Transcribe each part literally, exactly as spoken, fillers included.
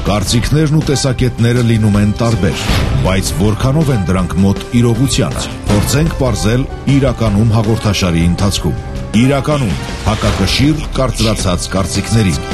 Կարծիքներն ու տեսակետները լինում են տարբեր, բայց որքանով են դրանք մոտ իրողությանը։ Փորձենք պարզել իրականում հաղորդաշարի ընթացքում։ Իրականում հակակշիռ կարծրացած կարծիքներին։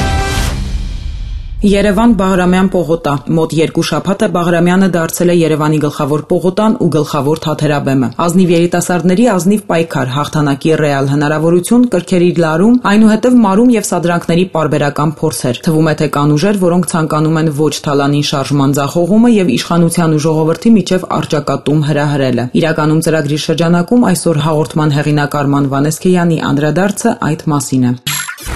Երևան Բաղրամյան պողոտա։ Մոտ երկու շաբաթ է Բաղրամյանը դարձել է Երևանի գլխավոր պողոտան ու գլխավոր թաթերաբեմը։ Ազնիվ երիտասարդների ազնիվ պայքար, հաղթանակի ռեալ հնարավորություն, կրքերի լարում, այնուհետև մարում եւ սադրանքների պարբերական փորձեր։ Թվում է թե կան ուժեր, որոնք ցանկանում են ոչ թալանի շարժման ձախողումը եւ իշխանության ու ժողովրդի միջև առճակատում հրահրելը։ Իրականում ծրագրի շրջանակում այսօր հաղորդման հեղինակ Արման Վանեսկեյանի անդրադարձը այդ մասին է։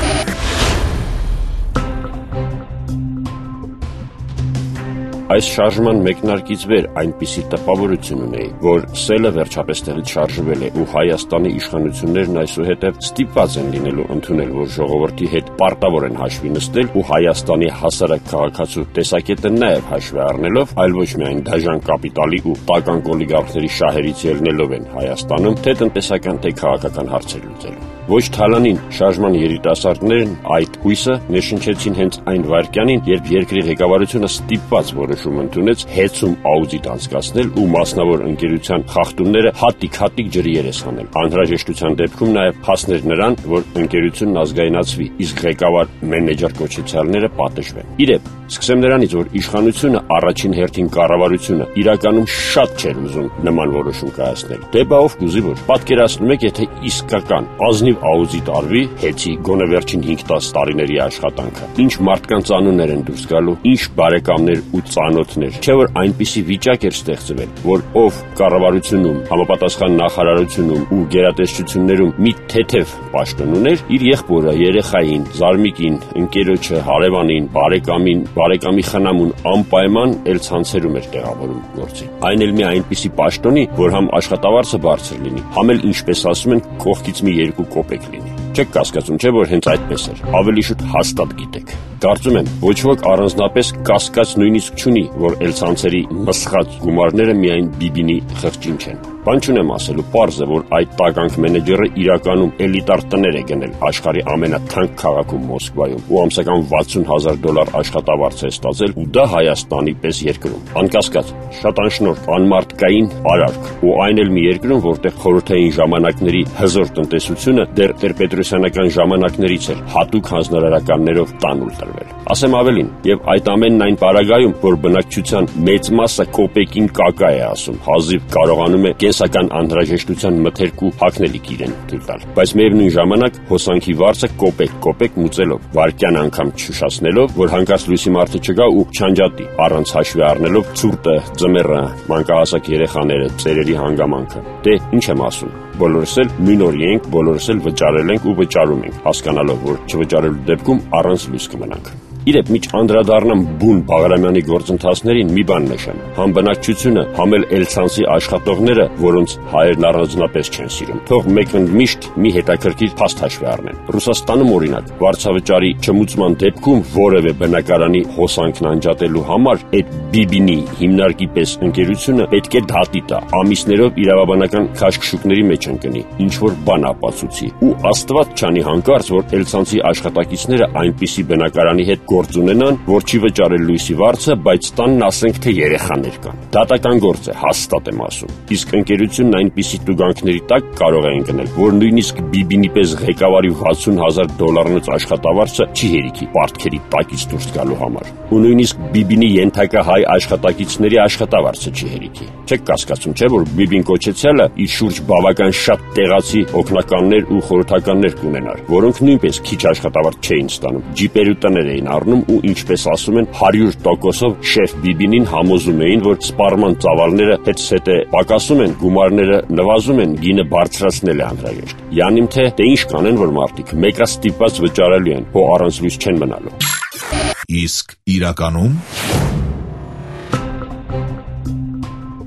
Այս շարժման մեկնարկից վեր այնպիսի տպավորություն ունեի, որ սելը վերջապես տեղից շարժվել է ու Հայաստանի իշխանություններն այսուհետև ստիպված են լինելու ընդունել, որ ժողովրդի հետ պարտավոր են հաշվի նստել ու Հայաստանի հասարակ քաղաքացու տեսակետը նաև հաշվի առնելով, այլ ոչ միայն դաժան կապիտալի ու տական օլիգարխների շահերից ելնելով են Հայաստանում, թե տնտեսական, թե քաղաքական հարցեր լուծելու։ Ոչ թալանին շարժման երիտասարդներն այդ հույսը ներշնչեցին հենց այն վայրկյանին, երբ երկրի ղեկավարությունը ստիպված որոշում ընդունեց հեծում աուդիտ անցկացնել ու մասնավոր ընկերության խախտումները հատիկ-հատիկ ջրի երես հանել։ Անհրաժեշտության դեպքում նաև հասներ նրան, որ ընկերությունն ազգայնացվի, իսկ ղեկավար մենեջեր կոչեցյալները պատժվեն։ Իրեպ, սկսեմ նրանից, որ իշխանությունը առաջին հերթին կառավարությունը իրականում շատ չէր ուզում նման որոշում կայացնել։ Դե բա ով կուզի որ։ Պատկերացնում եք, եթե իսկական ազնիվ աուդիտ արվի, հեծի գոնե վերջին հինգ-տասը տարիների աշխատանքը։ Ինչ մարդկանց անուններ են դուրս գալու, ինչ բարեկամներ ու ծանոթներ։ Չէ որ այնպիսի վիճակ էր ստեղծվել, որ ով կառավարությունում, համապատասխան նախարարությունում ու գերատեսչություններում մի թեթև պաշտոն ուներ, իր եղբորը, երեխային, զարմիկին, ընկերոջը, հարևանին, բարեկամին, բարեկամի խնամուն անպայման էլ ցանցերում էր տեղավորում գործի։ Այն էլ մի այնպիսի պաշտոնի, որ համ աշխատավարձը բարձր լինի, համ էլ ինչպես ասում են, կողքից մի երկու կոպեկ լինի։ Չեք կասկածում, չէ՞ որ հենց այդպես էր։ Ավելի շուտ հաստատ գիտեք։ Կարծում եմ, ոչ ոք առանձնապես կասկած նույնիսկ չունի, որ էլցանցերի մսխած գումարները միայն Բիբինի խղճին չեն։ Բան չունեմ ասելու, պարզ է, որ այդ տականք մենեջերը իրականում էլիտար տներ է գնել աշխարհի ամենաթանկ քաղաքում Մոսկվայում ու ամսական վաթսուն հազար դոլար աշխատավարձ է ստացել ու դա Հայաստանի պես երկրում։ Անկասկած, շատ անշնորհ, անմարդկային արարք ու այն էլ մի երկրում, որտեղ խորհրդային ժամանակների հզոր տնտեսությունը դեռ տեր-պետրոսյանական ժամանակներից էր հատուկ հանձնարարականներով տանուլ տրվել։ Ասեմ ավելին, եւ այդ ամենն այն պարագայում, որ բնակչության մեծ մասը կոպեկին կակա է ասում, հազիվ կարողանում է կենսական անհրաժեշտության մթերք ու հագնելիք իրեն թույլ տալ, բայց միևնույն ժամանակ հոսանքի վարձը կոպեկ-կոպեկ մուծելով, վայրկյան անգամ չշասնելով, որ հանկարծ լույսի մարդը չգա ու չանջատի, առանց հաշվի առնելով ցուրտը, ձմեռը, մանկահասակ երեխաները, ծերերի հանգամանքը։ Դե ինչ եմ ասում, բոլորս էլ նույն օրի ենք, բոլորս էլ վճարել ենք ու վճարում ենք, հասկանալով, որ չվճարելու դեպքում առանց լույս կմնանք։ Իրեւ միջ անդրադառնամ բուն Բաղրամյանի գործընթացներին մի բան նշեմ։ Համ բնակչությունը, համ էլ Էլցանսի աշխատողները, որոնց հայերն առանձնապես չեն սիրում, թող մեկընդմիշտ մի հետաքրքիր փաստ հաշվի առնեն։ Ռուսաստանում օրինակ, վարձավճարի չմուծման դեպքում որևէ բնակարանի հոսանքն անջատելու համար այդ Բիբինի հիմնարկի պես ընկերությունը պետք է դատի տա, ամիսներով իրավաբանական քաշքշուկների մեջ ընկնի, ինչ որ բան ապացուցի։ Ու Աստված չանի հանկարծ, որ Էլցանսի աշխատակիցները այնպիսի բնակարանի հետ գործ ունենան, որ չի վճարել լույսի վարձը, բայց տանն ասենք թե երեխաներ կան։ Դատական գործ է, հաստատ եմ ասում։ Իսկ ընկերությունն այնպիսի տուգանքների տակ կարող է ընկնել, որ նույնիսկ Բիբինի պես ղեկավարի վաթսուն հազար դոլարանոց աշխատավարձը չի հերիքի պարտքերի տակից դուրս գալու համար։ Ու նույնիսկ Բիբինի ենթակա հայ աշխատակիցների աշխատավարձը չի հերիքի։ Չեք կասկածում, չէ՞ որ Բիբին կոչեցյալը իր շուրջ բավական շատ տեղացի օգնականներ ու խորհրդականներ կունենար, որոնք նույնպես քիչ աշխատավարձ չէին ստանում, ջիպեր ու տներ էին առնում ու ինչպես ասում են հարյուր տոկոսով շեֆ Բիբինին համոզում էին, որ սպառման ծավալները հետսետ է պակասում են, գումարները նվազում են, գինը բարձրացնել է անհրաժեշտ։ Յանիմ թե դե ինչ կանեն, որ մարդիկ մեկը ստիպված վճարելու են, հո առանց լույս չեն մնալու։ Իսկ իրականում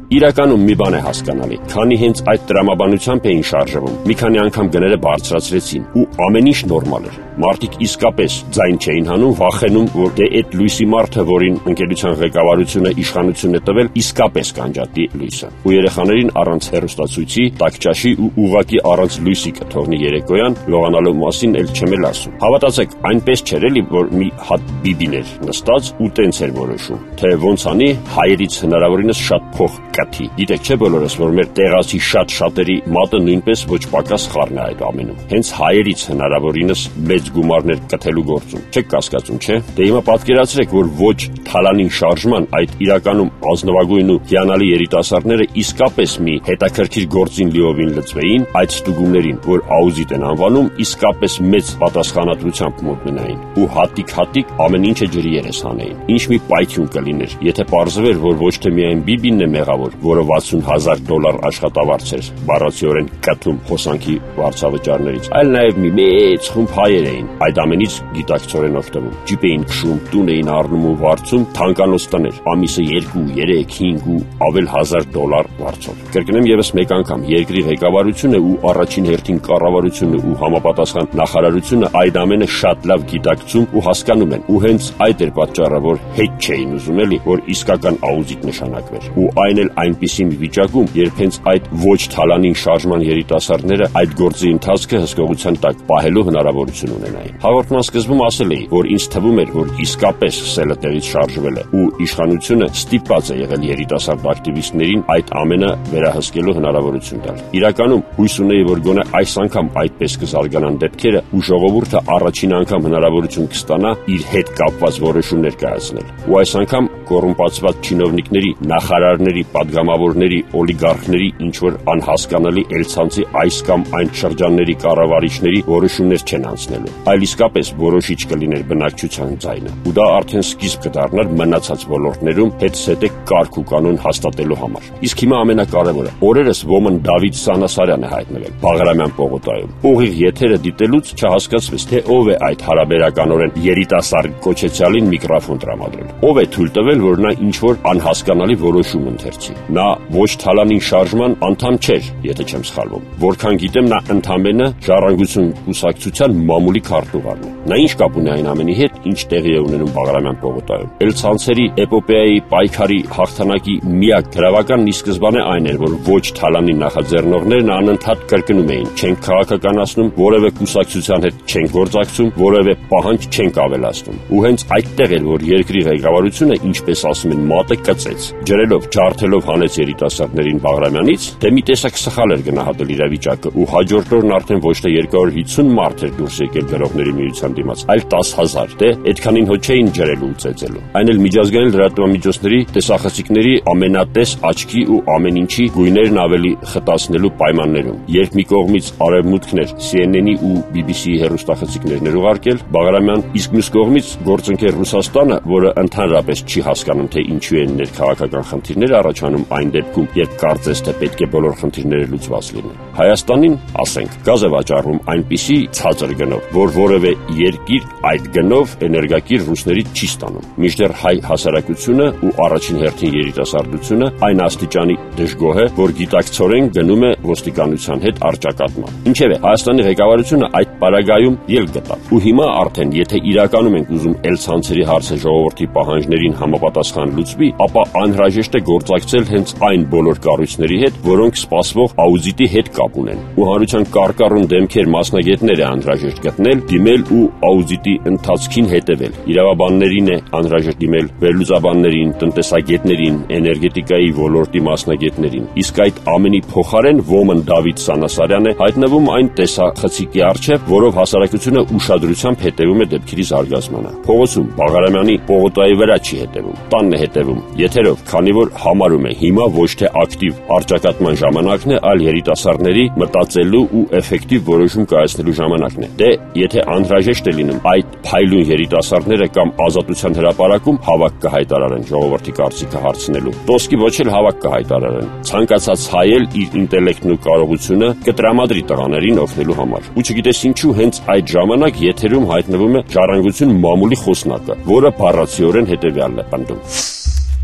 Իրականում մի բան է հասկանալի, քանի հենց այդ տրամաբանությամբ էին շարժվում, մի քանի անգամ գները բարձրացրեցին ու ամեն ինչ նորմալ էր։ Մարդիկ իսկապես ձայն չէին հանում, վախենում, որ դե այդ լույսի մարդը, որին ընկերության ղեկավարությունը իշխանություն է տվել, իսկապես կանջատի լույսը։ Ու երեխաներին առանց հեռուստացույցի, տաքճաշի ու ուղղակի առանց լույսի կթողնի երեկոյան, լողանալու մասին էլ չեմ էլ ասում։ Հավատացեք, այնպես չէր էլի, որ մի հատ բիբիներ նստած ու տենց էր որոշում, թե ոնց անի հայերից հնարավորինս շատ փող կթի։ Գիտեք չէ բոլորս, որ մեր տեղացի շատ շատերի մատը նույնպես ոչ պակաս խառն է այդ ամենում։ Հենց հայերից հնարավորինս մեծ գումարներ կթելու գործում։ Չեք կասկածում, չէ՞։ Դե հիմա պատկերացրեք, որ ոչ թալանին շարժման այդ իրականում ազնվագույն ու հիանալի երիտասարդները իսկապես մի հետաքրքիր գործին լիովին լծվեին, այդ ստուգումներին, որ աուզիտ են անվանում, իսկապես մեծ պատասխանատվությամբ մոտնային ու հատիկ-հատիկ ամեն ինչը ջրի երես հանեին։ Ինչ մի պայթյուն կլիներ, եթե պարզվեր, որ ոչ թե միայն բիբինն է մեղավոր, որը վաթսուն հազար դոլար աշխատավարձ էր, բառացիորեն կթում խոսանքի վարձավճարներից, այլ նաև մի մեծ խումբ հայեր էին այդ ամենից գիտակցորեն օգտվում։ Ջիպ էին քշում, տուն էին առնում ու վարձում թանկանոց տներ, ամիսը երկու, երեք, հինգ ու ավել հազար դոլար վարձով։ Կրկնեմ եւս մեկ անգամ, երկրի ղեկավարությունը ու առաջին հերթին կառավարությունը ու համապատասխան նախարարությունը այդ ամենը շատ լավ գիտակցում ու հասկանում են, ու հենց այդ էր պատճառը, որ հետ չէին ուզում էլի, որ իսկական աուզիտ նշանակվեր։ Ու այն էլ այնպիսի մի վիճակում, երբ հենց այդ ոչ թալանին շարժման երիտասարդները այդ գործի ընթացքը հսկողության տակ պահելու հնարավորություն ունենային։ Հաղորդման սկզբում ասել էի, որ ինձ թվում էր, որ իսկապես սելը տեղից շարժվել է ու իշխանությունը ստիպված է եղել երիտասարդ ակտիվիստներին այդ ամենը վերահսկելու հնարավորություն տալ։ Իրականում հույս ունեի, որ գոնե այս անգամ այդպես կզարգանան դեպքերը ու ժողովուրդը առաջին անգամ հնարավորություն կստանա իր հետ կապված որոշումներ կայացնել։ Ու այս անգամ կոռումպացված չինովնիկների, նախարարների, падգամավորների, օլիգարխների ինչ որ անհասկանալի էլցանցի այս կամ այն շրջանների կառավարիչների որոշումներ չեն անցնելու, այլ իսկապես որոշիչ կլիներ բնակչության ձայնը։ Ու դա արդեն սկիզբ կդառնար մնացած ոլորտներում հետսետե կարգ ու կանոն հաստատելու համար։ Իսկ հիմա ամենակարևորը, օրերս ոմն Դավիթ Սանասարյան է հայտնվել Բաղրամյան պողոտայում։ Ուղիղ եթերը դիտելուց չհասկացվեց, թե ով է այդ հարաբերականորեն երիտասարդ կոչեցյալին միկրոֆոն տրամադրել։ Ով է թույլ տվել, որ նա ինչ որ անհասկանալի որոշում ընթերցի։ Նա ոչ թալանին շարժման անդամ չէր, եթե չեմ սխալվում։ Որքան գիտեմ, նա ընդամենը Ժառանգություն կուսակցության մամուլի քարտուղարն է։ Նա ինչ կապ ունի այն ամենի հետ, ինչ տեղի է ունենում Բաղրամյան պողոտայում։ Էլցանցերի էպոպեայի պայքարի հաղթանակի միակ գրավական նիսկզբանը այն էր, որ ոչ թալանի նախաձեռնողներն անընդհատ կրկնում էին. չենք քաղաքականացնում, որևէ կուսակցության հետ չենք գործակցում, որևէ պահանջ չենք ավելացնում։ Ու հենց այդտեղ էր, որ երկրի ղեկավարությունը, ինչպես ասում են, մատը կծեց, ջրելով, ջարդելով հանեց երիտասարդներին Բաղրամյանից, թե մի տեսակ սխալ էր գնահատել իրավիճակը ու հաջորդ օրն արդեն ոչ թե երկու հարյուր հիսուն մարդ էր դուրս եկել գրողների միության դիմաց, այլ տասը հազար, դե այդքանին հո չէին ջրելու ու ծեծելու։ Այն էլ միջազգային լրատվամիջոցների տեսախցիկների ամենատես աչքի ու ամեն ինչի գույներն ավելի խտացնելու պայմաններում, երբ մի կողմից արևմուտքն էր C N N-ի ու B B C-ի հեռուստախցիկներն էր ուղարկել Բաղրամյան, իսկ մյուս կողմից գործընկեր Ռուսաստանը, որը ընդհանրապես չի հասկանում, թե ինչու են ներքաղաքական խնդիրներ առաջանում այն դեպքում, երբ կարծես թե պետք է բոլոր խնդիրները լուծված լինեն։ Հայաստանին, ասենք, գազ է վաճառվում այնպիսի ցածր գնով, որ որևէ երկիր այդ գնով էներգակիր ռուսներից չի ստանում։ Մինչդեռ հայ հասարակությունը ու առաջին հերթին երիտասարդությունը այն աստիճանի դժգոհ է, որ գիտակցորեն գնում է ոստիկանության հետ առճակատման։ Ինչևէ, Հայաստանի ղեկավարությունը այդ պարագայում ելք գտավ։ Ու հիմա արդեն, եթե իրականում ենք ուզում էլցանցերի հարցը ժողովրդի պահանջներին համապատասխան լուծվի, ապա անհրաժեշտ է գործակցել հենց այն բոլոր կառույցների հետ, որոնք սպասվող աուդիտի հետ կապ ունեն։ Ու հանրության կարկառուն դեմքեր մասնագետներ է անհրաժեշտ գտնել, դիմել ու աուդիտի ընթացքին հետևել։ Իրավաբաններին է անհրաժեշտ դիմել, վերլուծաբաններին, տնտեսագետներին, էներգետիկայի ոլորտի մասնագետներին։ Իսկ այդ ամենի փոխարեն ոմն Դավիթ Սանասարյան է հայտնվում այն տեսախցիկի առջև, որով հասարակությունը ուշադրությամբ հետևում է դեպքերի զարգացմանը։ Փողոցում Բաղրամյանի պողոտայի վրա չի հետևում, տանն է հետևում եթերով, քանի որ համարում է հիմա ոչ թե ակտիվ առճակատման ժամանակն է, այլ երիտասարդների մտածելու ու էֆեկտիվ որոշում կայացնելու ժամանակն է։ Դե եթե անհրաժեշտ է լինում, այդ փայլուն երիտասարդները կամ Ազատության հրապարակում հավաք կհայտարարեն ժողովրդի կարծիքը հարցնելու, տոսկի ոչ էլ հավաք կհայտարարեն։ Ցանկացած հայ էլ իր ինտելեկտն ու կարողությունը կտրամադրի տղաներին օգնելու համար։ Ու չգիտես ինչու հենց այդ ժամանակ եթերում հայտնվում է Ժառանգություն մամուլի խոսնակը, որը բառացիորեն հետևյալն է պնդում.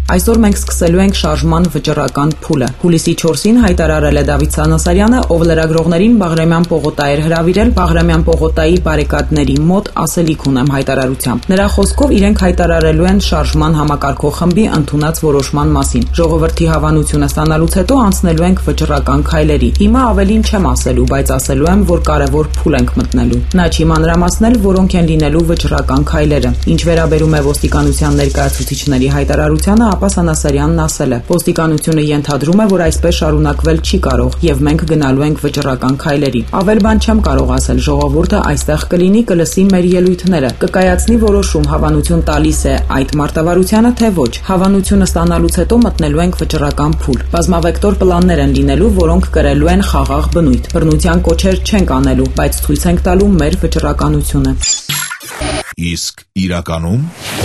Այսօր մենք սկսելու ենք շարժման վճռական փուլը։ Հուլիսի չորսին հայտարարել է Դավիթ Սանասարյանը, ով լրագրողներին Բաղրամյան պողոտա էր հրավիրել Բաղրամյան պողոտայի բարեկադների մոտ ասելիք ունեմ հայտարարությամբ։ Նրա խոսքով իրենք հայտարարելու են շարժման համակարգող խմբի ընդունած որոշման մասին։ Ժողովրդի հավանությունը ստանալուց հետո անցնելու ենք վճռական քայլերի։ Հիմա ավելին չեմ ասելու, բայց ասելու եմ, որ կարևոր փուլ ենք մտնելու։ Նա չի մանրամասնել, որոնք են լինելու վճռական քայլերը։ Ինչ վերաբերում է ոստիկանության ներկայացուցիչների հայտարարությանը, ապա Սանասարյանն ասել է. Ոստիկանությունը ենթադրում է, որ այսպես շարունակվել չի կարող, եւ մենք գնալու ենք վճռական քայլերի։ Ավել բան չեմ կարող ասել, ժողովուրդը այստեղ կլինի, կլսի մեր ելույթները, կկայացնի որոշում, հավանություն տալիս է այդ մարտավարությանը, թե ոչ։ Հավանությունը ստանալուց հետո մտնելու ենք վճռական փուլ։ Բազմավեկտոր պլաններ են լինելու, որոնք կրելու են խաղաղ բնույթ։ Բռնության կոչեր չենք անելու, բայց ցույց ենք տալու մեր վճռականությունը։ Իսկ իրականում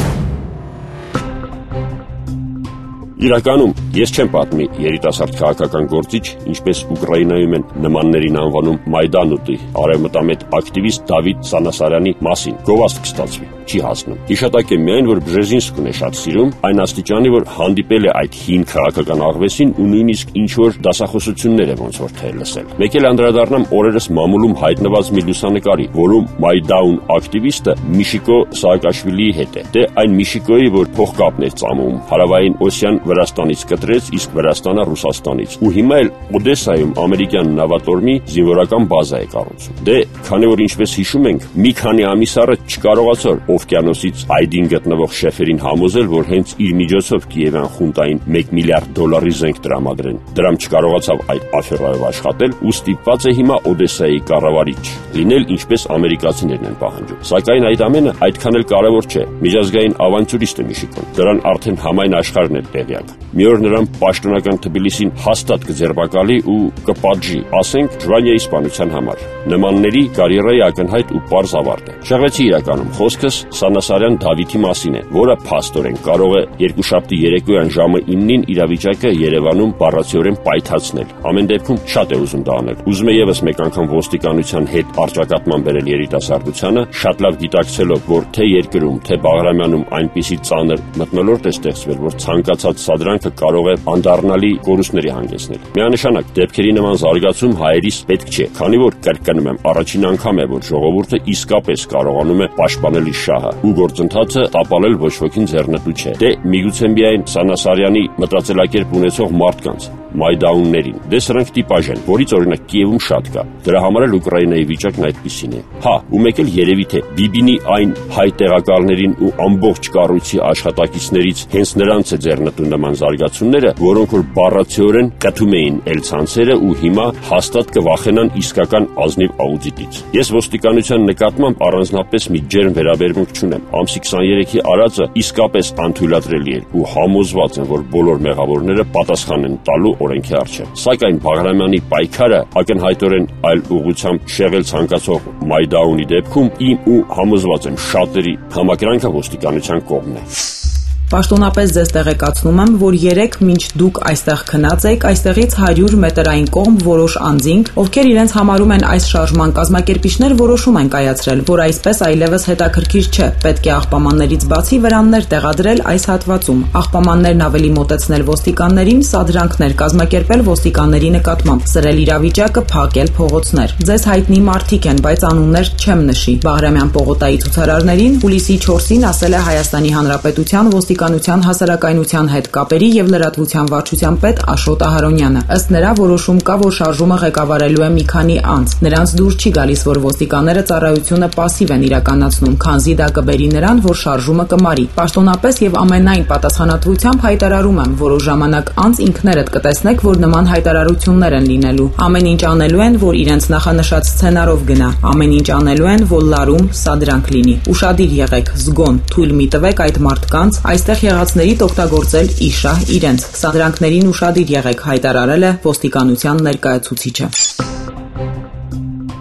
Իրականում ես չեմ պատմի երիտասարդ քաղաքական գործիչ, ինչպես Ուկրաինայում են նմաններին անվանում Մայդանուտի արևմտամետ ակտիվիստ Դավիթ Սանասարյանի մասին, գովազդ կստացվի, չի հասնում։ Հիշատակ է միայն, որ Բժեզինսկուն է շատ սիրում, այն աստիճանի, որ հանդիպել է այդ հին քաղաքական աղվեսին ու նույնիսկ ինչ-որ դասախոսություններ է ոնց որ թե լսել։ Մեկ էլ անդրադառնամ օրերս մամուլում հայտնված մի լուսանկարի, որում Մայդաուն ակտիվիստը Միշիկո Սաակաշվիլիի հետ է։ Դե այն Միշիկոյի, որ փողկապն էր ծամում, հարավային Օսիան Վրաստանից կտրեց, իսկ Վրաստանը Ռուսաստանից։ Ու հիմա էլ Օդեսայում ամերիկյան նավատորմի զինվորական բազա է կառուցում։ Դե, քանի որ ինչպես հիշում ենք, մի քանի ամիս առաջ չկարողացավ օվկիանոսից այդին գտնվող շեֆերին համոզել, որ հենց իր միջոցով Կիևյան խունտային մեկ միլիարդ դոլարի զենք տրամադրեն։ Դրամ չկարողացավ այդ աֆերայով աշխատել ու ստիպված է հիմա Օդեսայի կառավարիչ լինել, ինչպես ամերիկացիներն են պահանջում։ Սակայն այդ ամենը այդքան էլ կարևոր չէ։ Միջազգային ավանտյուրիստ է Միշիկոն։ Դրան արդեն համայն աշխարհն է տեղյակ։ Մի օր նրան պաշտոնական Թբիլիսին հաստատ կձերբակալի ու կպատժի, ասենք Ժվանյայի սպանության համար։ Նմանների կարիերայի ակնհայտ ու պարզ ավարտ է։ Շեղվեցի իրականում խոսքս Սանասարյան Դավիթի մասին է, որը փաստորեն կարող է երկուշաբթի երեկոյան ժամը իննին իրավիճակը Երևանում բառացիորեն պայթացնել։ Ամեն դեպքում շատ է ուզում դա անել։ Ուզում է եւս մեկ անգամ ոստիկանության հետ առճակատման բերել երիտասարդությանը, շատ լավ գիտակցելով, որ թե երկրում, թե Բաղրամյանում այնպիսի ծանր մթնոլորտ է ստեղծվել, որ ցանկացած սադրանքը կարող է անդառնալի կորուստների հանգեցնել։ Միանշանակ դեպքերի նման զարգացում հայերիս պետք չէ, քանի որ կրկնում եմ, առաջին անգամ է, որ ժողովուրդը իսկապես կարողանում է պաշտպանել իր շահը ու գործընթացը տապալել ոչ ոքին ձեռնտու չէ։ Դե միգուցե միայն Սանասարյանի մտածելակերպ ունեցող մարդկանց, Մայդաուններին։ Դե սրանք տիպաժ են, որից օրինակ Կիևում շատ կա։ Դրա համար էլ Ուկրաինայի վիճակն այդպիսին է։ Հա, ու մեկ էլ երևի թե Բիբինի այն հայ տեղակալներին ու ամբողջ կառույցի աշխատակիցներից հենց նրանց է ձեռնտու նման զարգացումները, որոնք որ բառացիորեն կթում էին էլ ցանցերը ու հիմա հաստատ կվախենան իսկական ազնիվ աուդիտից։ Ես ոստիկանության նկատմամբ առանձնապես մի ջերմ վերաբերմունք չունեմ։ Ամսի քսաներեքի արածը իսկապես անթույլատրելի է ու համոզված եմ, որ բոլոր մեղավորները պատասխան են տալու օրենքի առջև։ Սակայն Բաղրամյանի պայքարը ակնհայտորեն այլ ուղղությամբ շեղել ցանկացող Մայդաունի դեպքում իմ ու համոզված եմ շատերի համակրանքը ոստիկանության կողմն է։ Պաշտոնապես ձեզ տեղեկացնում եմ, որ երեք մինչ դուք այստեղ քնած եք, այստեղից հարյուր մետրային կողմ որոշ անձինք, ովքեր իրենց համարում են այս շարժման կազմակերպիչներ, որոշում են կայացրել, որ այսպես այլևս հետաքրքիր չէ, պետք է աղբամաններից բացի վրաններ տեղադրել այս հատվածում, աղբամաններն ավելի մոտեցնել ոստիկաններին, սադրանքներ կազմակերպել ոստիկանների նկատմամբ, սրել իրավիճակը, փակել փողոցներ։ Ձեզ հայտնի մարդիկ են, բայց անուններ չեմ նշի։ Բաղրամյան պողոտայի ցուցարարներին հուլիսի չորսին ասել է Հայաստանի Հանրապետության ոստիկանության հասարակայնության հետ կապերի եւ լրատվության վարչության պետ Աշոտ Ահարոնյանը։ Ըստ նրա որոշում կա, որ շարժումը ղեկավարելու է մի քանի անձ։ Նրանց դուր չի գալիս, որ ոստիկանները ծառայությունը пассив են իրականացնում, քանզի դա կբերի նրան, որ շարժումը կմարի։ Պաշտոնապես եւ ամենայն պատասխանատվությամբ հայտարարում եմ, որ ժամանակ անց ինքներդ կտեսնեք, որ նման հայտարարություններ են լինելու։ Ամեն ինչ անելու են, որ իրենց նախանշած սցենարով գնա։ Ամեն ինչ անելու են, որ լարում սադրանք լինի։ Ուշադիր եղեք, զգոն, թույլ մի տվեք այդ մարդկանց այստեղ եղածներից օգտագործել ի շահ իրենց։ Սադրանքներին ուշադիր եղեք, հայտարարել է ոստիկանության ներկայացուցիչը։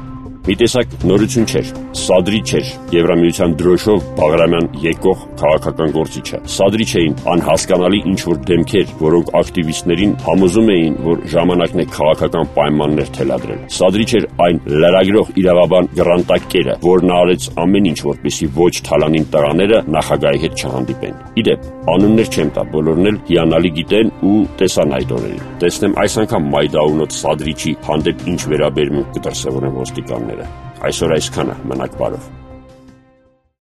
Մի տեսակ նորություն չէր, սադրի չէր, Եվրամիության դրոշով Բաղրամյան եկող քաղաքական գործիչը։ Սադրի չէին անհասկանալի ինչ-որ դեմքեր, որոնք ակտիվիստներին համոզում էին, որ ժամանակն է քաղաքական պայմաններ թելադրել։ Սադրի չէր այն լրագրող իրավաբան Գրանտակերը, որն արեց ամեն ինչ, որպեսզի ոչ թալանին տղաները նախագահի հետ չհանդիպեն։ Իդեպ, անուններ չեմ տա, բոլորն էլ հիանալի գիտեն ու տեսան այդ օրերին։ Տեսնեմ այս անգամ Մայդաունոց Սադրիչի հանդեպ ինչ վերաբերմունք կդրսևորեն ոստիկանները։ Այսօր այսքանը, մնաք բարով։